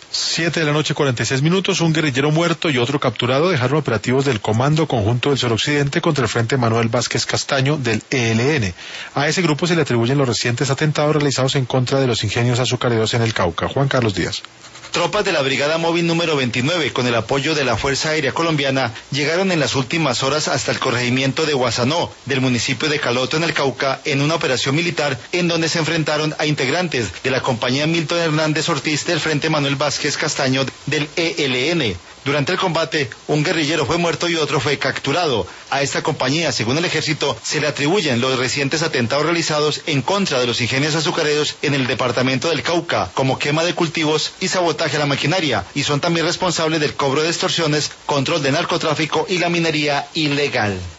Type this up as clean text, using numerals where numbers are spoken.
7:46 p.m, un guerrillero muerto y otro capturado dejaron operativos del Comando Conjunto del Suroccidente contra el Frente Manuel Vázquez Castaño del ELN. A ese grupo se le atribuyen los recientes atentados realizados en contra de los ingenios azucareros en el Cauca. Juan Carlos Díaz. Tropas de la Brigada Móvil número 29, con el apoyo de la Fuerza Aérea Colombiana, llegaron en las últimas horas hasta el corregimiento de Guasanó, del municipio de Caloto, en el Cauca, en una operación militar en donde se enfrentaron a integrantes de la compañía Milton Hernández Ortiz del Frente Manuel Vázquez Castaño del ELN. Durante el combate, un guerrillero fue muerto y otro fue capturado. A esta compañía, según el ejército, se le atribuyen los recientes atentados realizados en contra de los ingenios azucareros en el departamento del Cauca, como quema de cultivos y sabotaje a la maquinaria, y son también responsables del cobro de extorsiones, control de narcotráfico y la minería ilegal.